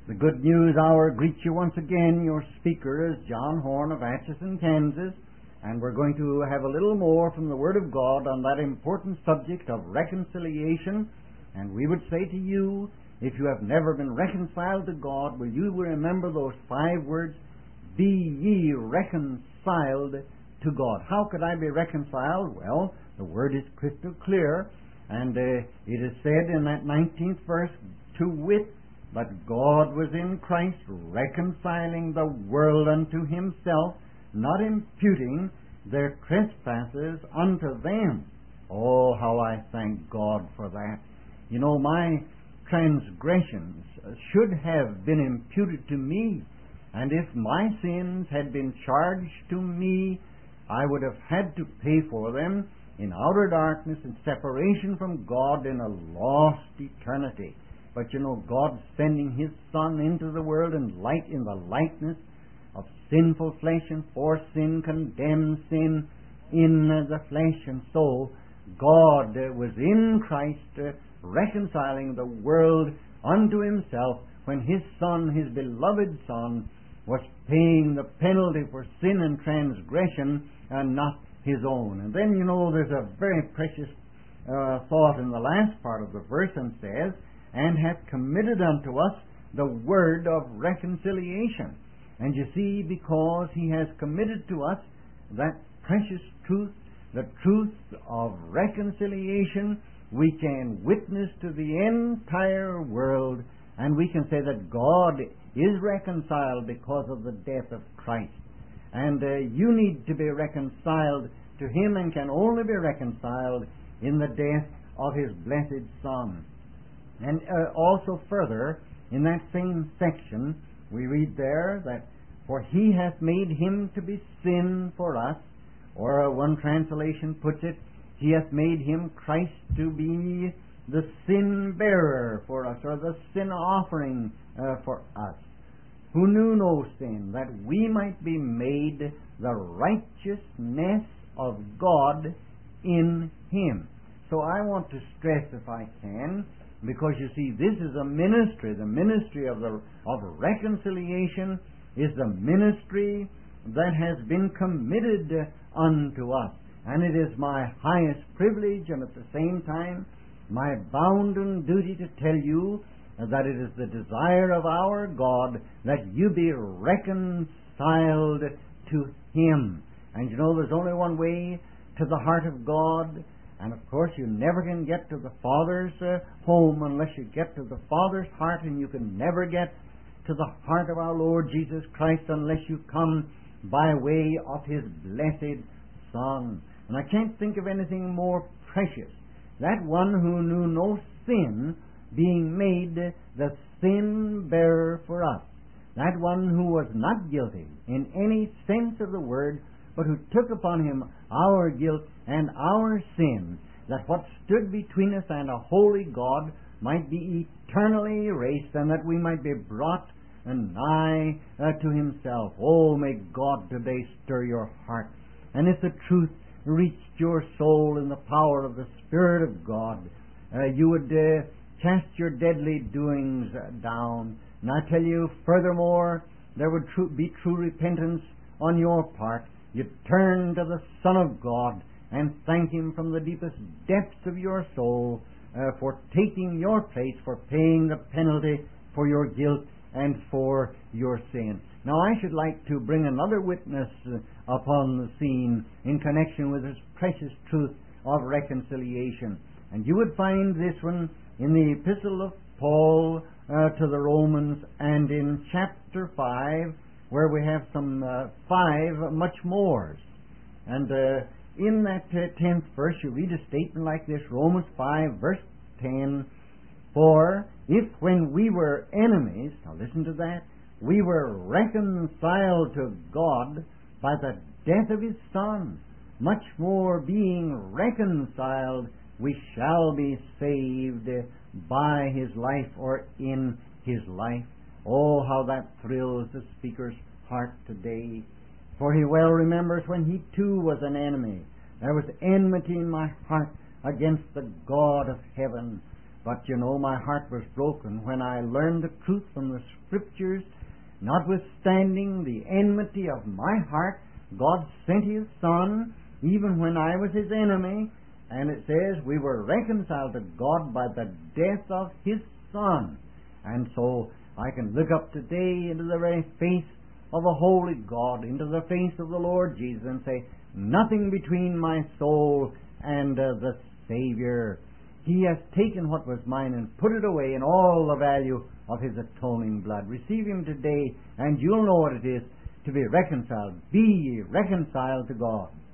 The Good News Hour greets you once again. Your speaker is John Horn of Atchison, Kansas, and we're going to have a little more from the Word of God on that important subject of reconciliation. And we would say to you, if you have never been reconciled to God, will you remember those 5 words, be ye reconciled to God. How could I be reconciled? Well, the Word is crystal clear, and it is said in that 19th verse, to wit, but God was in Christ reconciling the world unto himself, not imputing their trespasses unto them. Oh, how I thank God for that. You know, my transgressions should have been imputed to me, and if my sins had been charged to me, I would have had to pay for them in outer darkness and separation from God in a lost eternity. But you know, God sending His Son into the world in the likeness of sinful flesh, and for sin condemns sin in the flesh, and so God was in Christ reconciling the world unto Himself when His Son, His beloved Son, was paying the penalty for sin and transgression and not His own. And then, you know, there's a very precious thought in the last part of the verse, and says, and hath committed unto us the word of reconciliation. And you see, because He has committed to us that precious truth, the truth of reconciliation, we can witness to the entire world, and we can say that God is reconciled because of the death of Christ. And you need to be reconciled to Him, and can only be reconciled in the death of His blessed Son. And also further, in that same section, we read there that, for He hath made Him to be sin for us, or one translation puts it, He hath made Him, Christ, to be the sin bearer for us, or the sin offering for us, who knew no sin, that we might be made the righteousness of God in Him. So I want to stress, if I can, because you see, this is a ministry. The ministry of reconciliation is the ministry that has been committed unto us. And it is my highest privilege, and at the same time my bounden duty, to tell you that it is the desire of our God that you be reconciled to Him. And you know, there's only one way to the heart of God. And of course, you never can get to the Father's home unless you get to the Father's heart, and you can never get to the heart of our Lord Jesus Christ unless you come by way of His blessed Son. And I can't think of anything more precious. That one who knew no sin being made the sin bearer for us. That one who was not guilty in any sense of the word, but who took upon Him our guilt and our sin, that what stood between us and a holy God might be eternally erased, and that we might be brought nigh to Himself. Oh, may God today stir your heart. And if the truth reached your soul in the power of the Spirit of God, you would cast your deadly doings down. And I tell you, furthermore, there would be true repentance on your part. You'd turn to the Son of God and thank Him from the deepest depths of your soul for taking your place, for paying the penalty for your guilt and for your sin. Now, I should like to bring another witness upon the scene in connection with this precious truth of reconciliation. And you would find this one in the Epistle of Paul to the Romans, and in chapter 5, where we have some 5 much mores. And in that 10th verse, you read a statement like this, Romans 5, verse 10, for if when we were enemies, now listen to that, we were reconciled to God by the death of His Son, much more being reconciled, we shall be saved by His life, or in His life. Oh, how that thrills the speaker's heart today. For he well remembers when he too was an enemy. There was enmity in my heart against the God of heaven. But you know, my heart was broken when I learned the truth from the Scriptures. Notwithstanding the enmity of my heart, God sent His Son, even when I was His enemy. And it says we were reconciled to God by the death of His Son. And so I can look up today into the very face of a holy God, into the face of the Lord Jesus, and say, nothing between my soul and the Savior. He has taken what was mine and put it away in all the value of His atoning blood. Receive Him today, and you'll know what it is to be reconciled. Be ye reconciled to God.